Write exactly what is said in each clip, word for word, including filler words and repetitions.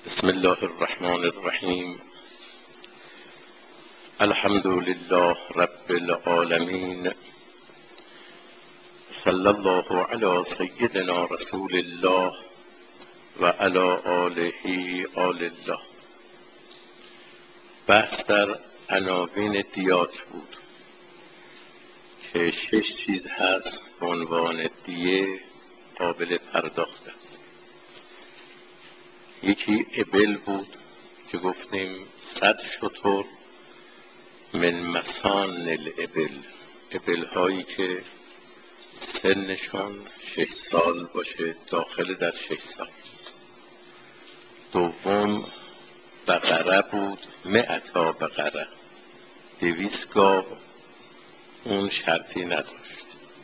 بسم الله الرحمن الرحیم. الحمد لله رب العالمین، صلی الله علی سیدنا رسول الله و علی آله آل الله. بحث در عناوین دیات بود که شش چیز هست به عنوان دیه قابل پرداخت است. یکی ابل بود که گفتیم صد شتر من مسان الابل، ابل هایی که سنشون شش سال باشه، داخل در شش سال. دوم بقره بود، مئتا بقره، دویست گاو، اون شرطی نداشت.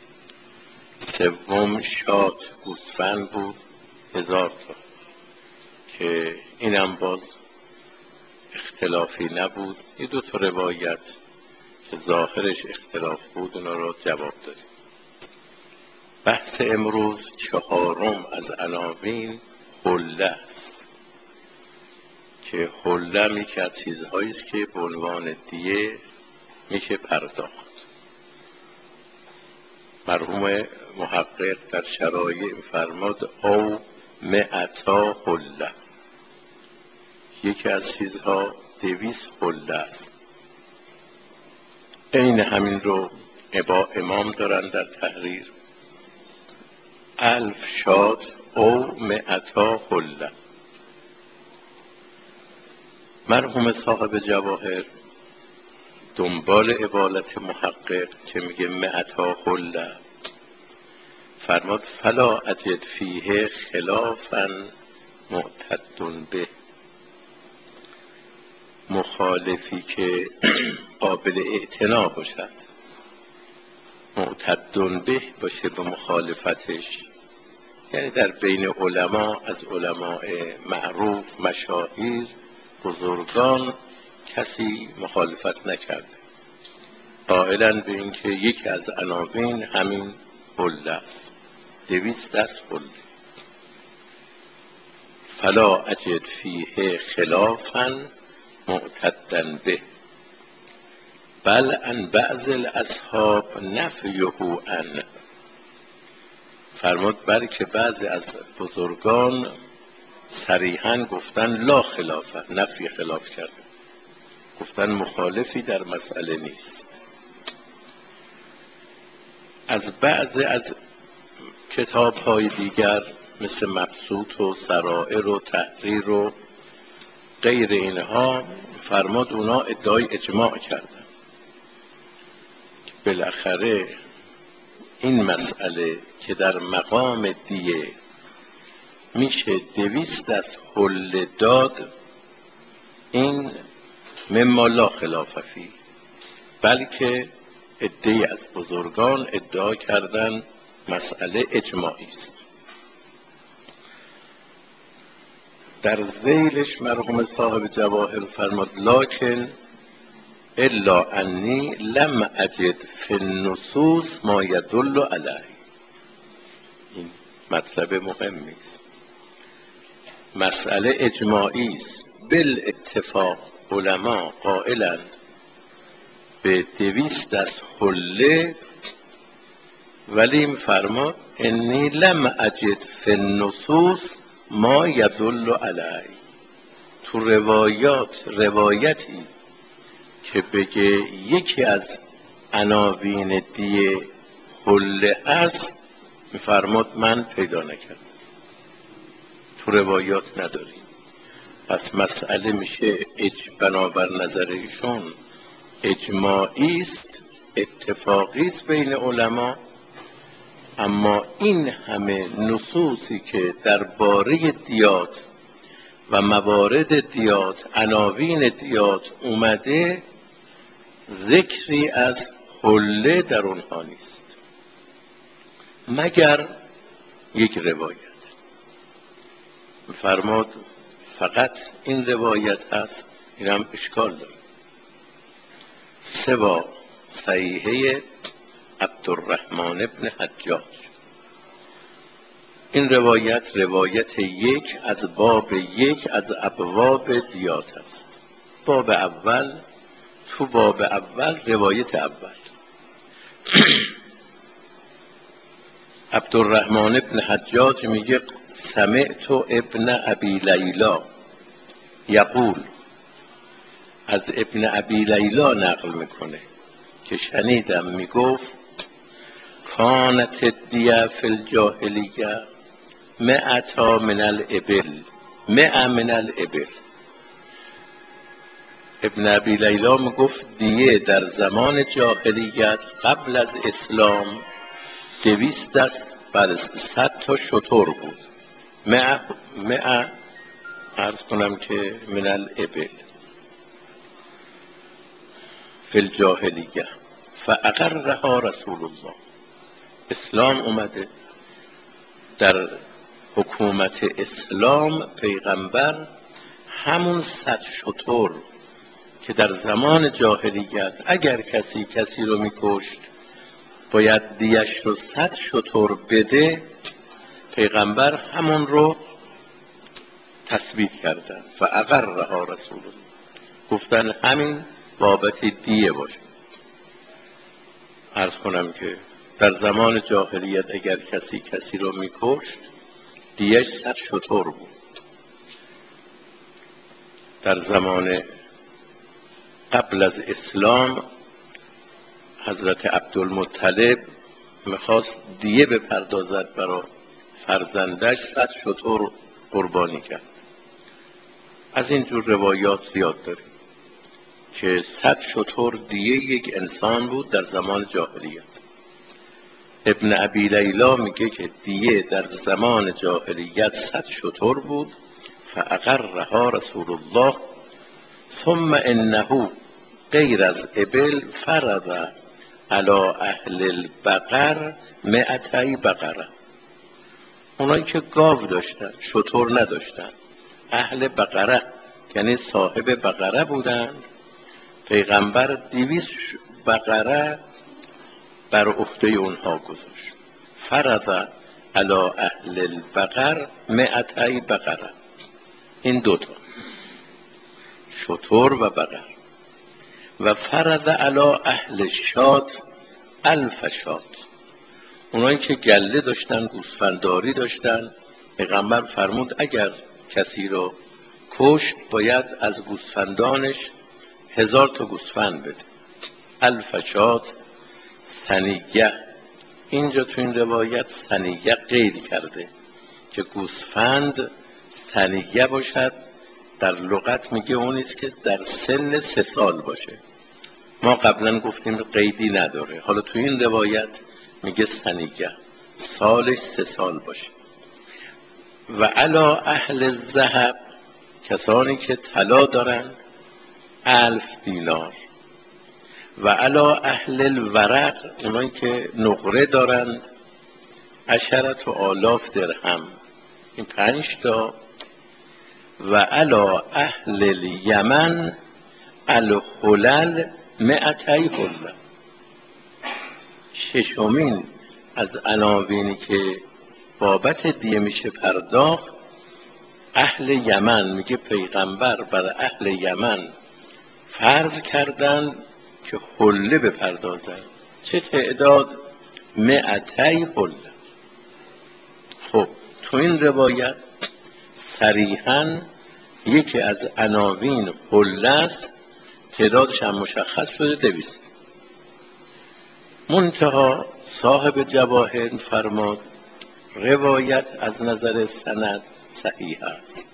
سوم شات گوسفند بود، هزار تا، که اینم باز اختلافی نبود. یه دو تا روایت که ظاهرش اختلاف بود اونا را جواب دادیم. بحث امروز چهارم از عناوین حله است که حله هم یکی از چیزهایی است که به عنوان دیه میشه پرداخت. مرحوم محقق در شرایع فرماد او مئتا حله، یکی از چیزها دویست حله است. این همین رو ابا امام دارن در تحریر، الف شاد او مئتا حله. مرحوم صاحب جواهر دنبال عبارت محقق که میگه مئتا حله فرماد فلا اجد فیه خلافا معتد به، مخالفی که قابل اعتنا باشد، معتد به باشه به مخالفتش، یعنی در بین علما از علماء معروف، مشاهیر، بزرگان کسی مخالفت نکرده، قائلا به اینکه یکی از عناوین همین حله است، دویست دست حله. فلا اجد فیه خلافا معتدا به بل عن بعض الاصحاب نفیه عن، فرمود بلکه بعضی از بزرگان صریحا گفتن لا خلافه، نفی خلاف کرد، گفتن مخالفی در مسئله نیست. از بعضی از کتاب های دیگر مثل مبسوط و سرائر و تحریر و غیر اینها فرمود اونا ادعای اجماع کردن. بالاخره این مسئله که در مقام دیه میشه دویست از حله داد، این مما لا خلاف فیه، بلکه عده‌ای از بزرگان ادعا کردن مسئله اجماعی است. در ذیلش مرحوم صاحب جواهر فرماد لکن الا انی لم اجد فی النصوص ما یدل علیه. این مطلب مهمی است، مسئله اجماعی است، بالاتفاق علما قائلند به دویست از حله، ولی فرماد انی لم اجد فی النصوص ما یدل علیه، تو روایات روایتی که بگه یکی از عناوین دیه حله است، میفرماد من پیدا نکردم، تو روایات نداریم. پس مسئله میشه اج بنابر نظر ایشون اجماعی است، اتفاقی است بین علما، اما این همه نصوصی که درباره دیات و موارد دیات، عناوین دیات اومده، ذکری از حله در اونها نیست مگر یک روایت. فرماد فقط این روایت هست، این هم اشکال داره. سوا صحیحه عبدالرحمن ابن حجاج، این روایت روایت یک از باب یک از ابواب دیات است. باب اول، تو باب اول روایت اول عبدالرحمن ابن حجاج میگه سمعت ابن ابی لیلا یقول، از ابن ابی لیلا نقل میکنه که شنیدم میگفت کانت الدیه فی الجاهلیه مئتا من الابل، مئة من الابل. ابن ابی لیلا میگفت دیه در زمان جاهلیت قبل از اسلام دویست دست بر صد تا شتر بود. مئة مئة عرض کنم که من الابل فی الجاهلیه فاقرها رسول الله. اسلام اومده، در حکومت اسلام پیغمبر همون صد شتر که در زمان جاهلیت اگر کسی کسی رو میکشت باید دیش رو صد شتر بده، پیغمبر همون رو تثبیت کردن. فاقرها رسول الله، گفتن همین بابت دیه باشه. عرض کنم که در زمان جاهلیت اگر کسی کسی رو میکشت دیش صد شتر بود. در زمان قبل از اسلام حضرت عبدالمطلب میخواست دیه بپردازد برای فرزندش، صد شتر قربانی کرد. از این جور روایات زیاد داریم که صد شتر دیه یک انسان بود در زمان جاهلیت. ابن ابی لیلا میگه که دیه در زمان جاهلیت صد شتر بود. فاقرها رسول الله ثم انه غیر از ابل فرض علی اهل البقر مئتی بقره. اونایی که گاو داشتن شتر نداشتن، اهل بقره یعنی صاحب بقره بودن، پیغمبر دویست بقره بر عهده اونها گذاشت. فرض علی اهل البقر مئتی بقره. این دوتا شتر و بقر. و فرض علی اهل الشات الف شات. اونایی که گله داشتن، گوسفندداری داشتن، پیغمبر فرمود اگر کسی رو کشت باید از گوسفندانش هزار تا گوسفند بده. الف شات ثنیه. اینجا تو این روایت ثنیه قید کرده که گوسفند ثنیه باشد، در لغت میگه اونیست که در سن سه سال باشه. ما قبلا گفتیم قیدی نداره، حالا تو این روایت میگه ثنیه، سالش سه سال باشه. و علا اهل الذهب، کسانی که طلا دارند، الف دینار. و علا اهل الورق، اونایی که نقره دارند، عشرت و آلاف درهم، این پنج تا. و علا اهل الیمن الحلل مئتی حلل. ششمین از عناوینی که بابت دیه میشه پرداخت اهل یمن. میگه پیغمبر بر اهل یمن فرض کردن که حله بپردازن. چه تعداد؟ مئتی حله. خب تو این روایت صریحاً یکی از عناوین حله است، تعدادش هم مشخص شده دویست. منتها صاحب جواهر فرماد روایت از نظر سند صحیح است.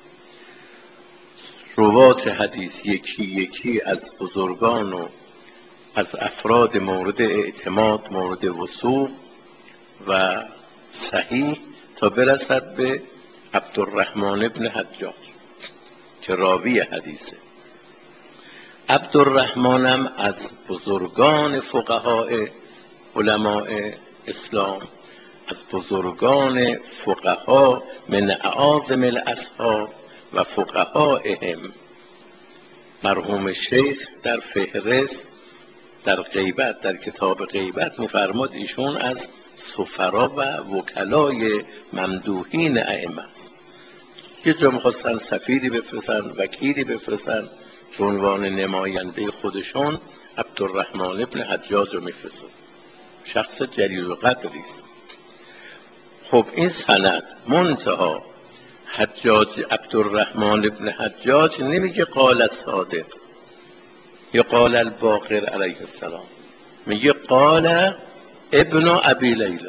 روات حدیث یکی یکی از بزرگان و از افراد مورد اعتماد، مورد وثوق و صحیح، تا برسد به عبدالرحمن ابن حجاج که راوی حدیثه. عبدالرحمن هم از بزرگان فقهای علماء اسلام، از بزرگان فقها من اعاظم الاصحاب و فقهائهم. مرحوم شیخ در فهرست در غیبت، در کتاب غیبت میفرماد ایشون از سفرا و وکلای ممدوحین ائمه است. یه جا میخواستن سفیری بفرستن، وکیلی بفرستن، به عنوان نماینده خودشون عبدالرحمن ابن حجاج رو میفرستن. شخص جلیل القدری است. خب این سند منتها حجاج عبدالرحمن ابن حجاج نمیگه قال الصادق یا قال الباقر علیه السلام، میگه قال ابن ابی لیلا.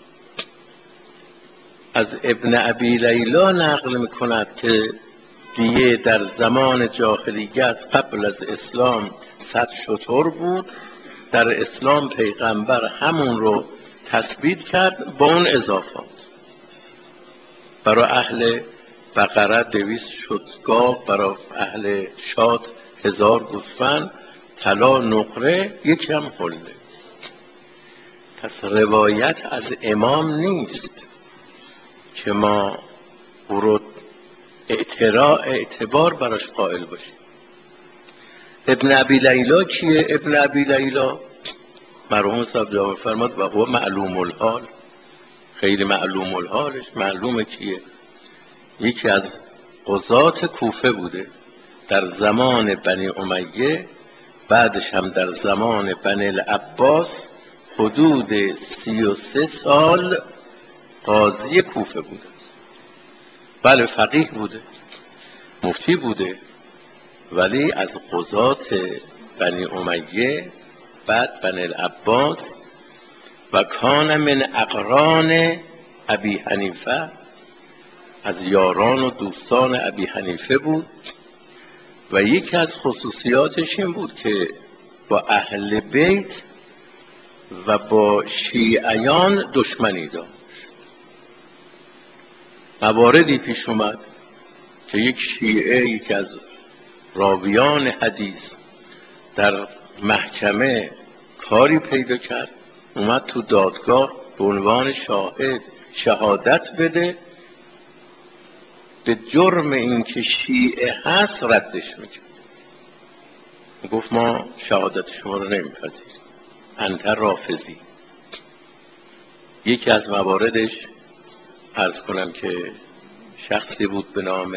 از ابن ابی لیلا نقل میکند که دیگه در زمان جاهلیت قبل از اسلام صد شتر بود، در اسلام پیغمبر همون رو تثبیت کرد با اون اضافات. برای اهل بقره دویست شد گاو، برای اهل شاد هزار گوسفند، طلا نقره، یکی هم حله. پس روایت از امام نیست که ما او رو اعتبار براش قائل باشیم. ابن ابی لیلا کیه؟ ابن ابی لیلا مرحوم صاحب جواب فرماد و هو معلوم الحال، خیلی معلوم الحالش. معلومه کیه؟ یکی از قضات کوفه بوده در زمان بنی امیه، بعدش هم در زمان بنی العباس حدود سی و سه سال قاضی کوفه بوده. بله فقیه بوده، مفتی بوده، ولی از قضات بنی امیه، بعد بنی العباس، و کان من اقران ابی حنیفه، از یاران و دوستان ابی حنیفه بود. و یکی از خصوصیاتش این بود که با اهل بیت و با شیعیان دشمنی داشت. مواردی پیش اومد که یک شیعه، یکی از راویان حدیث، در محکمه کاری پیدا کرد، اومد تو دادگاه به عنوان شاهد شهادت بده، به جرم این که شیعه هست ردش میکرد. گفت ما شهادت شما رو نمیپذیریم، انت رافضی. یکی از مواردش عرض کنم که شخصی بود به نام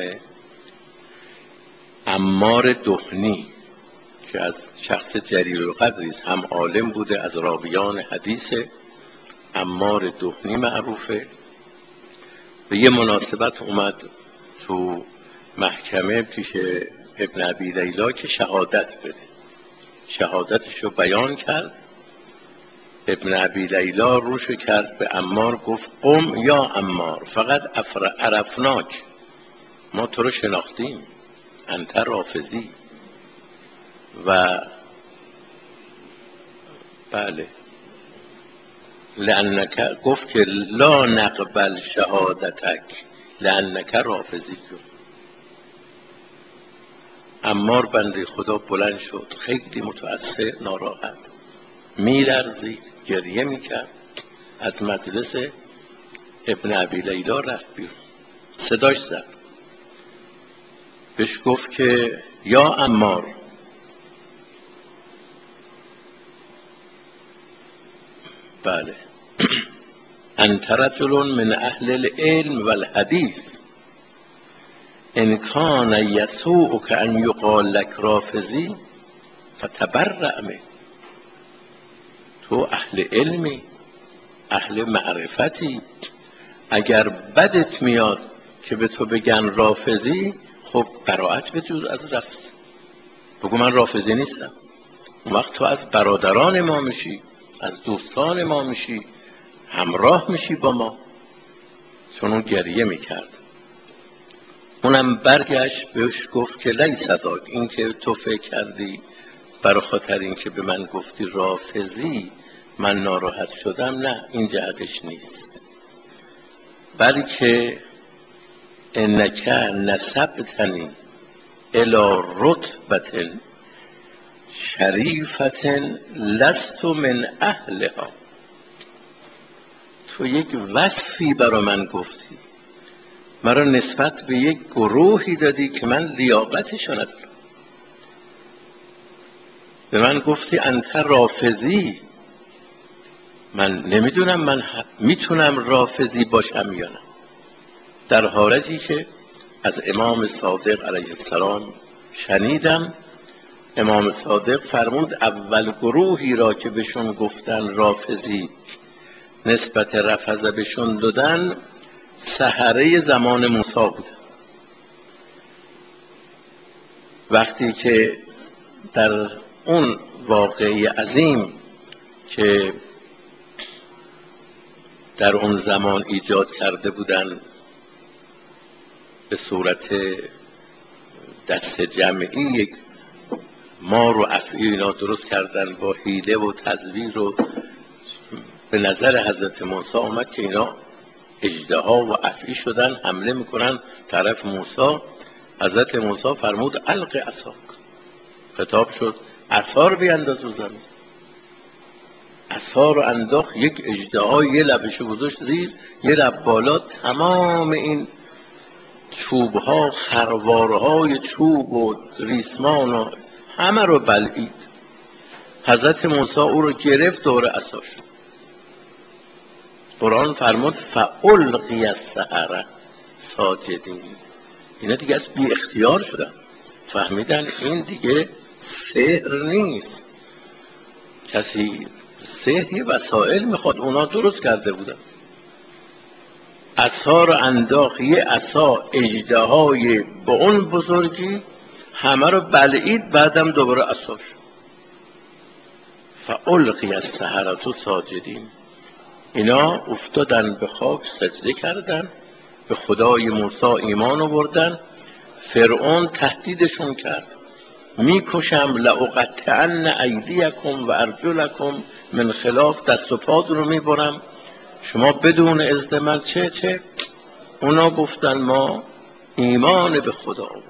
عمار دهنی که از شخص جلیل القدری است، هم عالم بوده، از راویان حدیث. عمار دهنی معروفه. به یه مناسبت اومد تو محکمه پیش ابن ابی لیلا که شهادت بده، شهادتش رو بیان کرد. ابن ابی لیلا روشو کرد به عمار، گفت قم یا عمار فقط عرفناک، ما تو رو شناختیم، انت رافضی. و بله لأنک، گفت که لا نقبل شهادتک لأنک رافضی. عمار بنده خدا بلند شد، خیلی متأثر، ناراحت، میلرزید، گریه میکرد، از مجلس ابن ابی لیلا رفت بیرون، صداش زد، بهش گفت که یا عمار، بله انت رجل من اهل العلم والحدیث، ان کان یسوءک ان یقال لک رافضی فتبرأ منه. تو اهل علمی، اهل معرفتی، اگر بدت میاد که به تو بگن رافضی، خب براءت بجوز از رفض، بگو من رافضی نیستم. اون وقت تو از برادران ما میشی، از دوستان ما میشی، همراه میشی با ما. چون اون گریه میکرد. اونم برگشت بهش گفت که لیس ذاک، این که تو فکر کردی برای خاطر این که به من گفتی رافضی من ناراحت شدم، نه، این جهتش نیست، بلکه انک نسبتنی الی رتبة شریفة لست من اهلها. تو یک وصفی برای من گفتی، مرا نسبت به یک گروهی دادی که من لیاقتشو ندارم. به من گفتی انت رافضی، من نمیدونم من میتونم رافضی باشم یا نه، در حالتی که از امام صادق علیه السلام شنیدم. امام صادق فرمود اول گروهی را که بهشون گفتن رافضی، نسبت رفضه بهشون دادن، سحره زمان موسی بود. وقتی که در اون واقعه عظیم که در اون زمان ایجاد کرده بودن به صورت دست جمعی، یک مار و افعی اینا درست کردن با حیله و تزویر، و به نظر حضرت موسی آمد که اینا اژدها و افعی شدن، حمله میکنن طرف موسی. حضرت موسی فرمود الق عصاک، خطاب شد عصا رو بیانداز رو زمین. عصا رو انداخت، یک اژدها یه لبشو گذاشت زیر، یه لب بالا، تمام این چوبها، خروارهای چوب و ریسمان و همه رو بلعید. حضرت موسی او رو گرفت، دور عصا شد. قرآن فرمود فالقی السحرة ساجدین. اینا دیگه از بی اختیار شدن، فهمیدن این دیگه سحر نیست. کسی سحر یه وسائل میخواد، اونا درست کرده بودن. عصا رو انداخت، یه عصا اژدهای با اون بزرگی همه رو بلعید، بعدم دوباره عصا شد. فالقی السحرة ساجدین. اینا افتادن به خاک، سجده کردن، به خدای موسی ایمان آوردن. فرعون تهدیدشون کرد میکشم، لأقطعن ایدیکم و ارجلکم من خلاف، دست و پاتون رو میبرم شما بدون اذن من. چه چه اونا گفتن ما ایمان به خدا آوردیم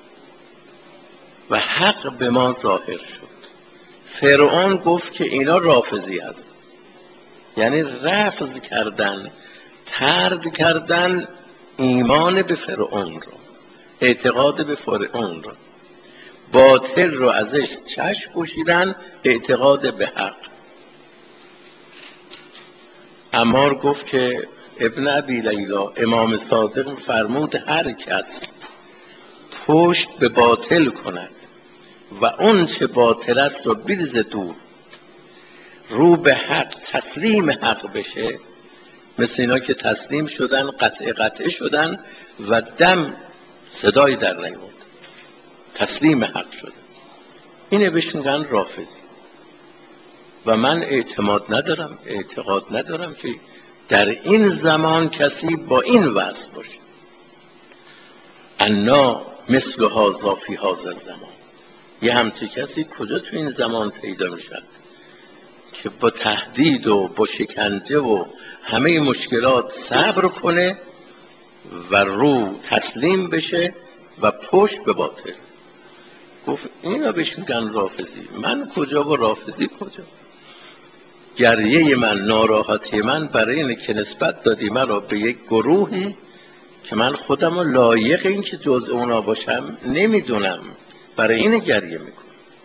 و حق به ما ظاهر شد. فرعون گفت که اینا رافضی هست، یعنی رفض کردن، طرد کردن ایمان به فرعون رو، اعتقاد به فرعون رو، باطل رو ازش چشم پوشیدن، اعتقاد به حق. عمار گفت که ابن ابی لیلا، امام صادق فرمود هر کس پشت به باطل کند و اون چه باطل است رو بریزه دور، رو به حق تسلیم حق بشه، مثل اینا که تسلیم شدن، قطع قطع شدن و دم صدای در نیامد، تسلیم حق شدن. اینه بهش میگن رافضی. و من اعتماد ندارم، اعتقاد ندارم که در این زمان کسی با این وصف باشه. انا مثل هذا فی هذا الزمان. یه همچه کسی کجا تو این زمان پیدا میشد که با تهدید و با شکنجه و همه مشکلات صبر کنه و رو تسلیم بشه و پشت به باطل. گفت اینا بهش میگن رافضی. من کجا و رافضی کجا؟ گریه من، ناراحتی من برای اینه که نسبت دادی من را به یک گروهی که من خودم رو لایق این که جز اونا باشم نمیدونم، برای این گریه میکنم.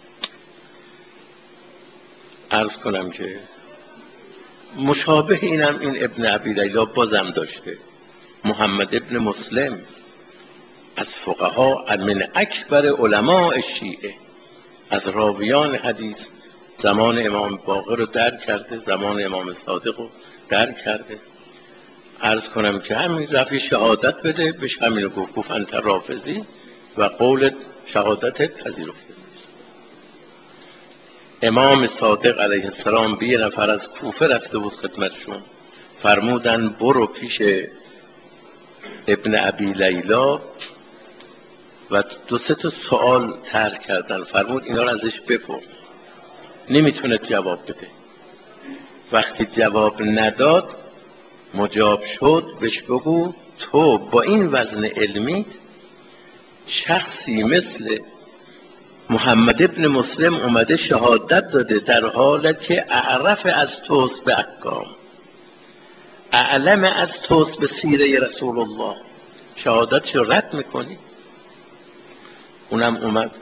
عرض کنم که مشابه اینم این ابن ابی لیلا بازم داشته. محمد ابن مسلم از فقها، من اکبر علماء شیعه، از راویان حدیث، زمان امام باقر رو درک کرده، زمان امام صادق رو درک کرده. عرض کنم که همین رفی شهادت بده، بهش همین رو گفت، گفت انت رافضی و قولت شهادتت پذیرفته. امام صادق علیه السلام به یه نفر از کوفه رفته بود خدمتشون، فرمودن برو پیش ابن ابی لیلا و دو سه تا سوال طرح کردن. فرمود اینا رو ازش بپرس، نمیتونه جواب بده. وقتی جواب نداد، مجاب شد، بهش بگو تو با این وزن علمی شخصی مثل محمد ابن مسلم اومده شهادت داده در حالت که اعرف از توست به احکام، اعلم از توست به سیره رسول الله، شهادتش رد میکنی؟ اونم اومد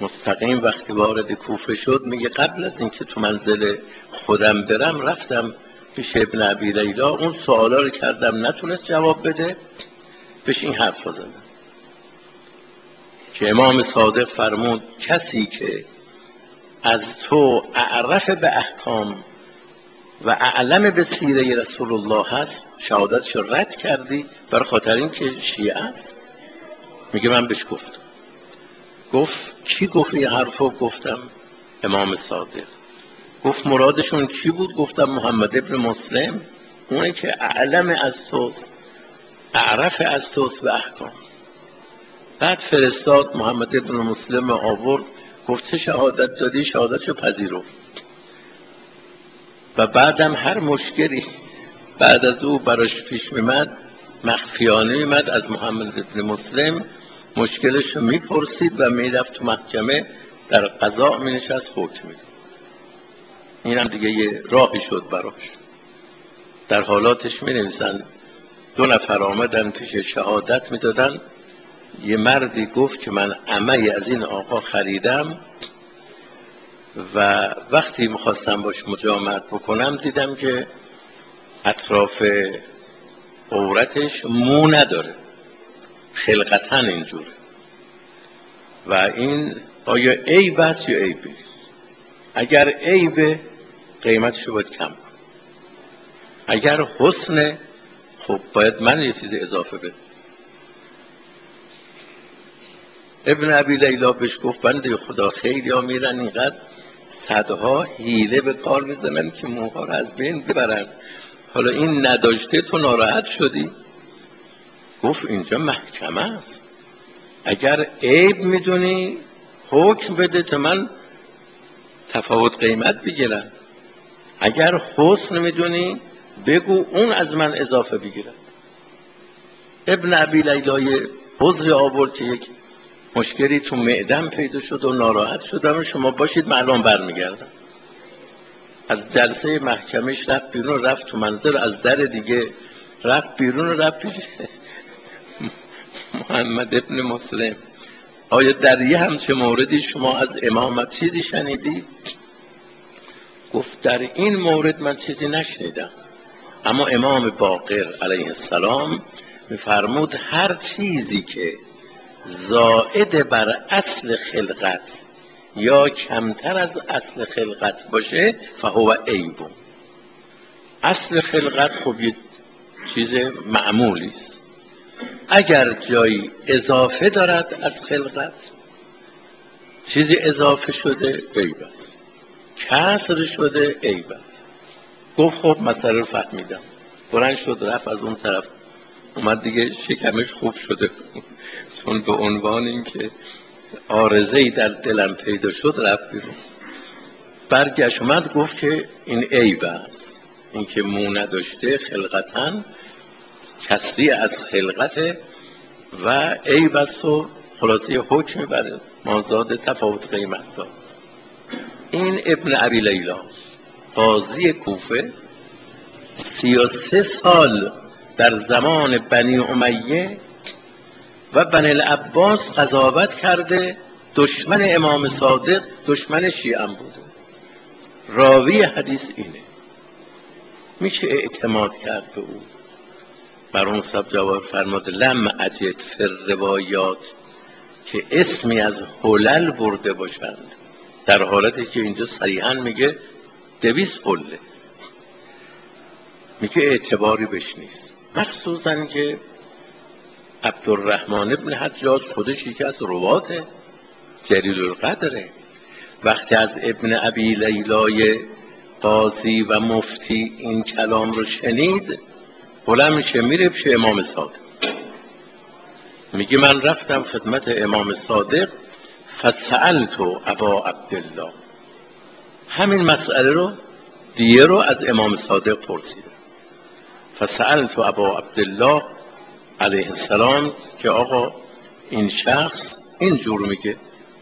مستقیم وقتی وارد کوفه شد میگه قبل از اینکه تو منزل خودم برم رفتم پیش ابن ابی لیلا اون سوالا رو کردم نتونست جواب بده، بهش این حرف زدم که امام صادق فرمود کسی که از تو اعرف به احکام و اعلم به سیره رسول الله هست شهادتش رد کردی برای خاطر این که شیعه است. میگه من بهش گفتم. گفت کی گفت این حرفو؟ گفتم امام صادق. گفت مرادشون کی بود؟ گفتم محمد ابن مسلم، اونه که اعلم از توست، اعرف از توست به احکام. بعد فرستاد محمد ابن مسلم آورد، گفت شهادت دادی؟ شهادتشو پذیرفت. و بعدم هر مشکلی بعد از او براش پیش میمد مخفیانه میمد از محمد ابن مسلم، مشکلشو میپرسید و میرفت تو محکمه در قضا مینشست حکم میداد. این هم دیگه یه راهی شد براش. در حالاتش مینویسن دو نفر آمدن پیش شهادت میدادن، یه مردی گفت که من عمه از این آقا خریدم و وقتی میخواستم باش مجامعت بکنم دیدم که اطراف عورتش مو نداره، خلقتاً اینجوره و این آیا عیب است یا عیب نیست؟ اگر عیبه قیمتشو باید کم کن، اگر حسنه خب باید من یه چیز اضافه بدم. ابن ابی لیلا بهش گفت بنده خدا خیلی ها میرن اینقدر صدها حیله به کار میزنن که موها رو از بین ببرن، حالا این نداشته تو ناراحت شدی؟ گفت اینجا محکمه است، اگر عیب میدونی حکم بده تا من تفاوت قیمت بگیرم، اگر حسن میدونی بگو اون از من اضافه بگیرم. ابن ابی لیلا یه عذر آورد که یک مشکلی تو معدم پیدا شد و ناراحت شدم و شما باشید من الان برمیگردم. از جلسه محکمهش رفت بیرون، رفت تو منظر از در دیگه رفت بیرون و رفت پیش محمد ابن مسلم. آیا در یه همچه موردی شما از امامت چیزی شنیدی؟ گفت در این مورد من چیزی نشنیدم، اما امام باقر علیه السلام میفرمود هر چیزی که زائد بر اصل خلقت یا کمتر از اصل خلقت باشه فهو عیب. اصل خلقت خب یه چیز معمولی است، اگر جایی اضافه دارد از خلقت، چیزی اضافه شده عیب است، کسر شده عیب است. گفت خب مسئله رو فهمیدم. بلند شد رفت از اون طرف، اومد دیگه شکمش خوب شده چون به عنوان اینکه عارضه‌ای در دلم پیدا شد رفت بیرون. برگشت اومد گفت که این عیب است، این که مو نداشته خلقتاً کسری از خلقته و عیب است و خلاصه حکم بر مازاد تفاوت قیمت داد. این ابن ابی لیلا قاضی کوفه سی و سه سال در زمان بنی امیه و بنی العباس قضاوت کرده، دشمن امام صادق، دشمن شیعه بوده. راوی حدیث اینه، میشه اعتماد کرد به او. برون صاحب جواب فرماد لم اجد فی روایات که اسمی از حلل برده باشند، در حالتی که اینجا صریحا میگه دویست حله، میگه اعتباری بش نیست. مخصوصا که عبدالرحمن ابن حجاج خودش یکی از رواته جلیل القدره. وقتی از ابن ابی لیلای قاضی و مفتی این کلام رو شنید بلند میشه میره پیش امام صادق، میگه من رفتم خدمت امام صادق فسألت ابا عبدالله، همین مسئله رو دیه رو از امام صادق پرسیدم. فسألت ابا عبدالله علیه السلام که آقا این شخص اینجور میگه.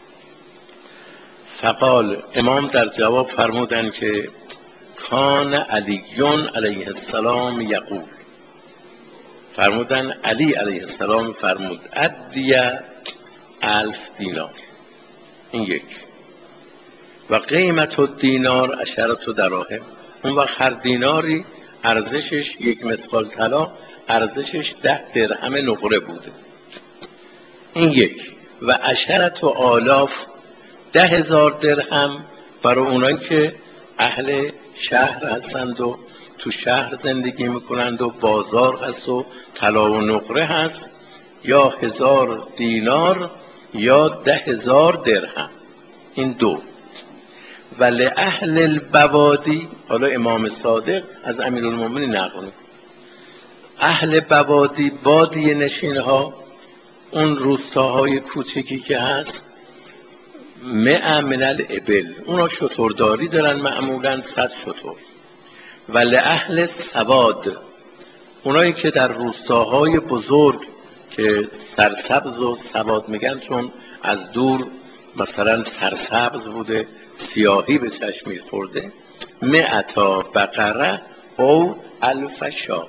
فقال، امام در جواب فرمودن که کان علیون علیه السلام یقول، فرمودن علی علیه السلام فرمود ادیه الف دینار، این یک، و قیمت الدینار عشرة دراهم، اون وقت هر دیناری ارزشش یک مثقال طلا ارزشش ده درهم نقره بوده. این یک. و عشرت و آلاف ده هزار درهم برای اونایی که اهل شهر هستند و تو شهر زندگی میکنند و بازار هست و طلا و نقره هست، یا هزار دینار یا ده هزار درهم. این دو. و لأهل البوادی، حالا امام صادق از امیرالمومنین نقل، اهل بوادی بادیه نشین ها، اون روستاهای کوچکی که هست، مئة من الابل، اونا شترداری دارن معمولا صد شتر. و لأهل سواد، اونایی که در روستاهای بزرگ که سرسبز و سواد میگن چون از دور مثلا سرسبز بوده سیاهی به چشم میخورده، مئتا بقره او الف شات،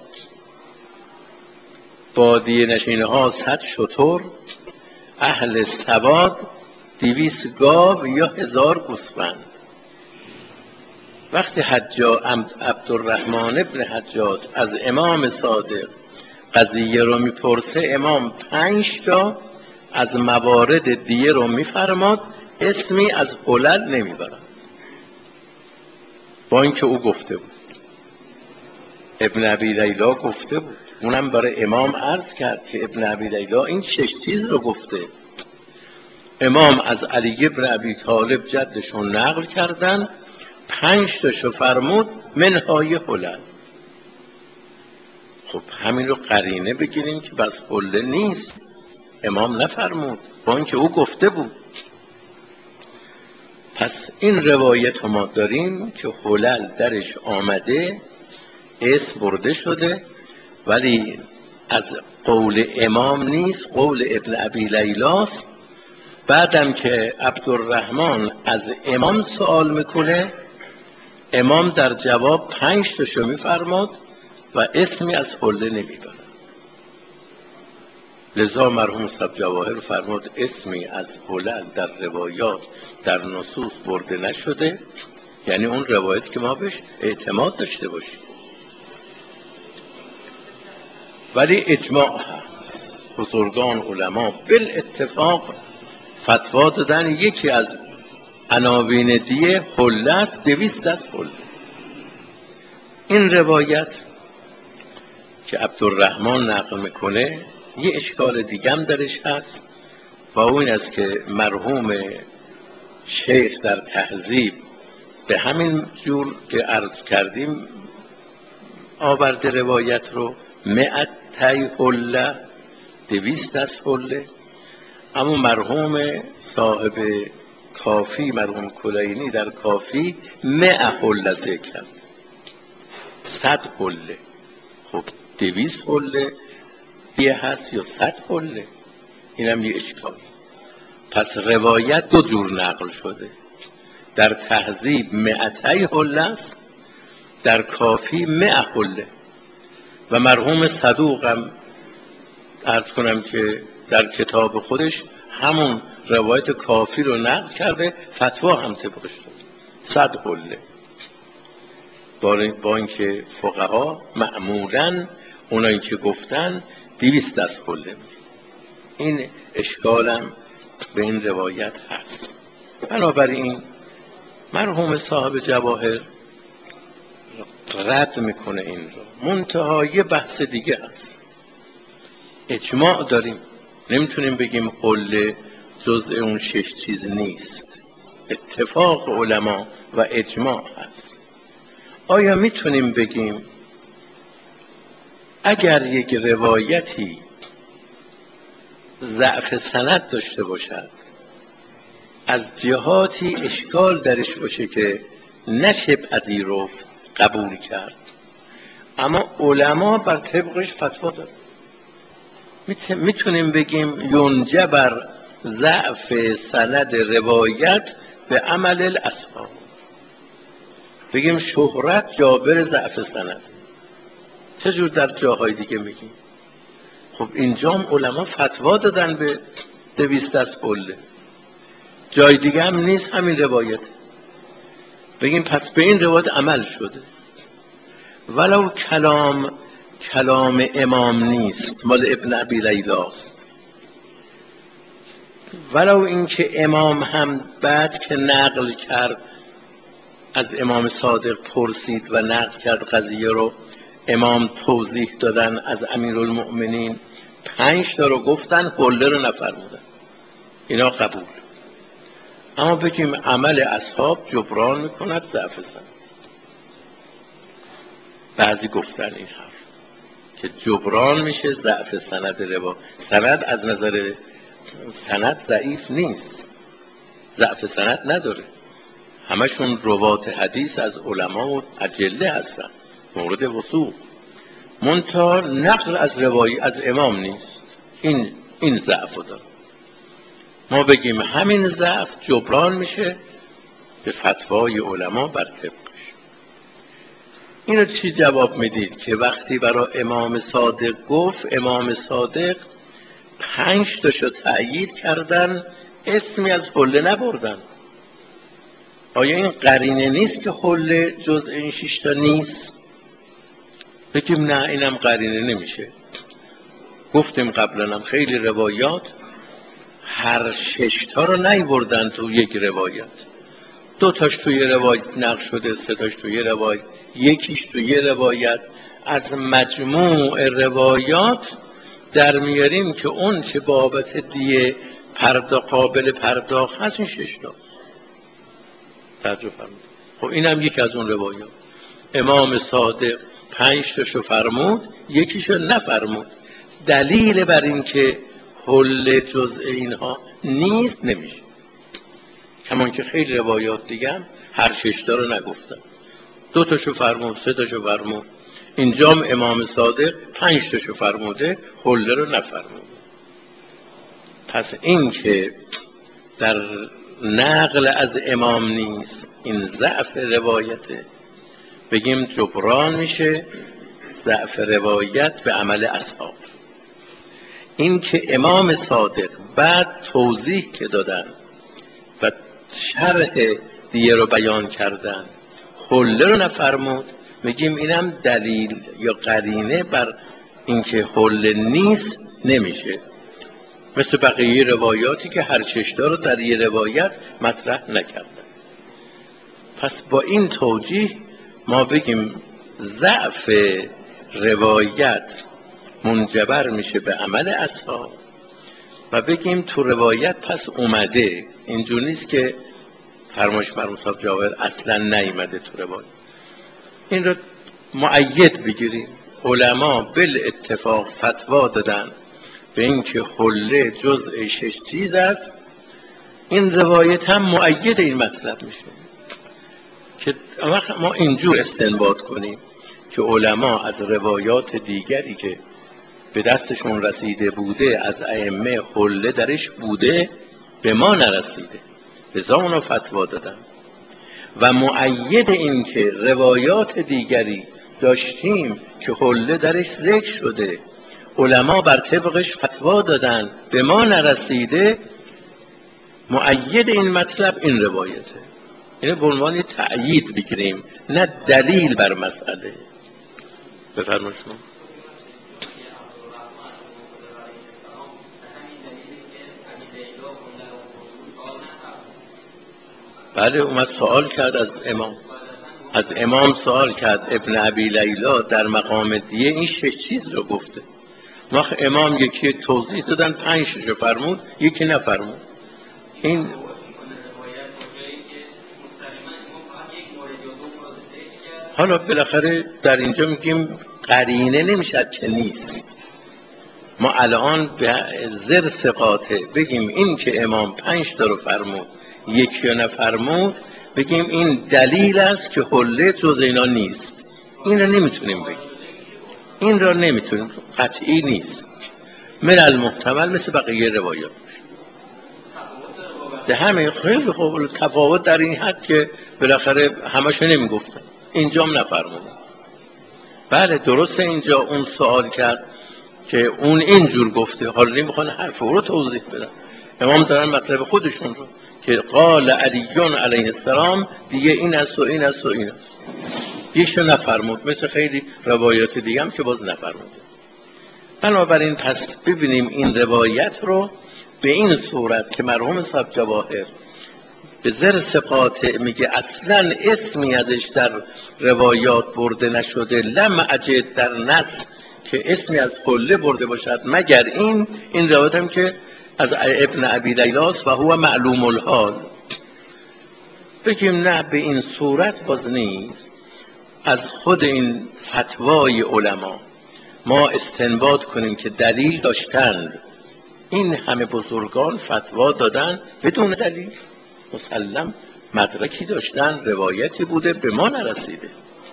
بادیه نشینه ها صد شتر، اهل سواد دویست گاو یا هزار گوسفند. وقتی حجاج عبدالرحمن ابن حجاج از امام صادق قضیه رو میپرسه، امام پنج تا از موارد دیه رو میفرماد، اسمی از حلل نمیبرد، با اینکه او گفته بود، ابن ابی لیلا گفته بود، اونم برای امام عرض کرد که ابن ابی لیلا این شش چیز رو گفته. امام از علی ابن ابی طالب جدشون نقل کردن، پنج تاشو فرمود منهای حلل. خب همین رو قرینه بگیریم که بس حله نیست، امام نفرمود با اینکه او گفته بود. پس این روایت ما داریم که حلل درش آمده، اسم برده شده، ولی از قول امام نیست، قول ابن ابی لیلاست. بعدم که عبدالرحمن از امام سوال میکنه، امام در جواب پنج تاشو میفرماد و اسمی از حله نمیبرد. لذا مرحوم صاحب جواهر فرمود اسمی از حلل در روایات در نصوص برده نشده، یعنی اون روایت که ما بهش اعتماد داشته باشیم. ولی اجماع هست، بزرگان علما بالاتفاق فتوا دادن یکی از عناوین دیه حله است، دویست دست حله. این روایت که عبدالرحمن نقل میکنه یه اشکال دیگه هم درش هست و اون است که مرحوم شیخ در تهذیب به همین جور که عرض کردیم آورده روایت رو، مئتی حله، دویست از حله. اما مرحوم صاحب کافی، مرحوم کلینی در کافی، مئة حله ذکر کرد، صد حله. خب دویست حله یه هست یا صد حله؟ اینم یه اشکال. پس روایت دو جور نقل شده، در تهذیب مئتی حله است، در کافی مئة حله. و مرحوم صدوقم عرض کنم که در کتاب خودش همون روایت کافی رو نقل کرده، فتوا هم طبقش داد، صد حله. با اینکه فقها معمولاً اونایی که گفتن دویست از حله. این اشکالم به این روایت هست. بنابراین مرحوم صاحب جواهر رد میکنه این رو. منتها یه بحث دیگه هست، اجماع داریم، نمیتونیم بگیم حله جزء اون شش چیز نیست، اتفاق علما و اجماع هست. آیا میتونیم بگیم اگر یک روایتی ضعف سند داشته باشد، از جهاتی اشکال درش باشه که نشه پذیرفت قبول کرد، اما علما بر طبقش فتوا دارن، میتونیم بگیم ینجبر ضعف سند روایت به عمل الاصحاب، بگیم شهرت جابر ضعف سند. چجور در جاهای دیگه میگیم؟ خب اینجام علما فتوا دادن به دویست از حله، جای دیگه هم نیست همین روایت، بگیم پس به این روایت عمل شده. ولو کلام کلام امام نیست، مال ابن ابی لیلاست، ولو اینکه امام هم بعد که نقل کرد از امام صادق پرسید و نقل کرد قضیه رو، امام توضیح دادن از امیرالمؤمنین، پنج تا رو گفتن، حله رو نفرمودن، اینا قبول. اما بگیم عمل اصحاب جبران میکند ضعف سند. بعضی گفتن این حرف که جبران میشه ضعف سند روا. سند از نظر سند ضعیف نیست، ضعف سند نداره، همشون روات حدیث از علما و اجله هستن مورد وثوق، منتها نقل از روایی از امام نیست، این این ضعف داره. ما بگیم همین ضعف جبران میشه به فتوای علما بر طبقش. اینو چی جواب میدید که وقتی برای امام صادق گفت، امام صادق پنج تاشو تأیید کردن، اسمی از حله نبردن؟ آیا این قرینه نیست که حله جز این شش تا نیست؟ بگیم نه، اینم قرینه نمیشه. گفتیم قبلا هم خیلی روایات هر شش تا رو نیوردن تو یک روایت، دو تاش توی روایت نقل شده، سه تاش توی روایت، یکیش توی روایت. از مجموع روایات در میاریم که اون چه بابت دیه پرداخت قابل پرداخت هست، این شش تا توجه فرمود. خب اینم یک از اون روایات. امام صادق پنج تاشو فرمود، یکیشو نفرمود. دلیل بر این که حل جزء اینها نیست نمیشه. کمان که خیلی روایات دیگه هم هر شش تا رو نگفتن، دو تاشو فرمود، سه تاشو فرمود. اینجام امام صادق پنج تاشو فرموده، حل رو نفرموده. پس این که در نقل از امام نیست، این ضعف روایته، بگیم جبران میشه ضعف روایت به عمل اصحاب. این که امام صادق بعد توضیح که دادن و شرح دیگه رو بیان کردن، حله رو نفرمود، میگیم اینم دلیل یا قرینه بر اینکه حله نیست نمیشه، مثل بقیه روایاتی که هر ششتا رو در یه روایت مطرح نکردن. پس با این توجیه ما بگیم ضعف روایت منجبر میشه به عمل اصحاب و بگیم تو روایت پس اومده، اینجور نیست که فرمایش مرحوم صاحب جواهر اصلا نیامده تو روایت. این رو مؤید بگیریم، علما بالاتفاق فتوا دادن به این که حله جزء شش چیز است. این روایت هم مؤید این مطلب میشه که ما اینجور استنباط کنیم که علما از روایات دیگری که به دستشون رسیده بوده از ائمه حله درش بوده به ما نرسیده، لذا اونو فتوا دادن. و مؤید این که روایات دیگری داشتیم که حله درش ذکر شده، علما بر طبقش فتوا دادن به ما نرسیده، مؤید این مطلب این روایته. اینه به عنوان تأیید بگیریم، نه دلیل بر مسئله. بفرمایید شما. بله، اومد سوال کرد از امام، از امام سوال کرد ابن ابی لیلا در مقام دیه این شش چیز رو گفته. ما امام یکی توضیح دادن، پنج شش فرمود، یکی نفرمود. این حالا بالاخره در اینجا میگیم قرینه نمیشد که نیست. ما الان به زر ثقاته بگیم این که امام پنج تا رو فرمود یکی رو نفرمود، بگیم این دلیل است که حله جز اینا نیست. این رو نمیتونیم بگیم، این رو نمیتونیم، قطعی نیست. من المحتمل مثل بقیه روایات ده همه خیلی خوب تفاوت در این حد که بالاخره همشو نمیگفتن، اینجام نفرمودن. بله درسته، اینجا اون سوال کرد که اون اینجور گفته، حالا نمیخوان حرف او رو توضیح بدن، امام دارن مطلب خودشون رو که قال علیون علیه السلام دیگه این است و این است و این است. یکشو نفرمود، مثل خیلی روایات دیگه هم که باز نفرمود. بنابراین پس ببینیم این روایت رو به این صورت که مرحوم صاحب جواهر به ذرس قاطع میگه اصلا اسمی ازش در روایات برده نشده، لم اجد در نص که اسمی از حله برده باشد مگر این این روایت هم که از ابن ابی لیلاست و هو معلوم الحال. بگیم نه به این صورت باز نیست، از خود این فتوای علما ما استنباط کنیم که دلیل داشتند. این همه بزرگان فتوا دادن بدون دلیل، مسلم مدرکی داشتن، روایتی بوده، به ما نرسیده.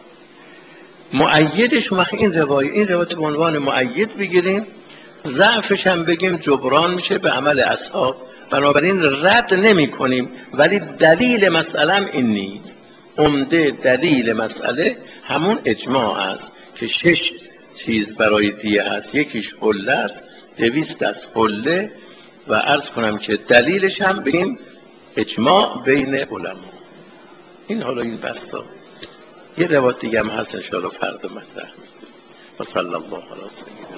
مؤیدش وقت این روایت این روایت به عنوان مؤید بگیریم، ضعفش هم بگیم جبران میشه به عمل اصحاب، بنابراین رد نمی کنیم. ولی دلیل مسئله این نیست. عمده دلیل مسئله همون اجماع است که شش چیز برای دیه هست، یکیش حله است، دویست از حله، و عرض کنم که دلیلش هم بگیم اجماع بین علما. این حالا این بستا یه روایت دیگه هم هست انشاءالله فردا مطرح می‌کنیم. و صلی الله علیه و سلم.